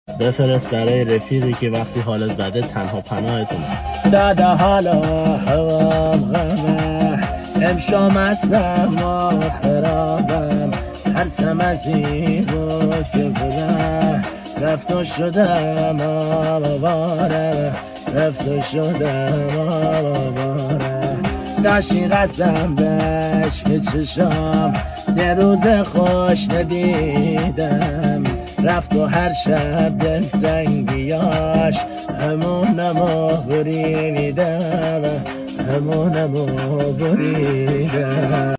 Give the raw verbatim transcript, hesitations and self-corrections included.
بفرست برای رفیقی که وقتی حالت بده تنها پناهتونه. دادا حالا هوام غمه، امشام هستم و خرابم، ترسم از این روز که بودم رفت و شدم آواره، رفت و شدم آواره. داشتی قسم بهش که چشام یه روز خوش ندیدم، رفت و هر شب دل تنگیاش همونمو بریدم، همونمو بریدم.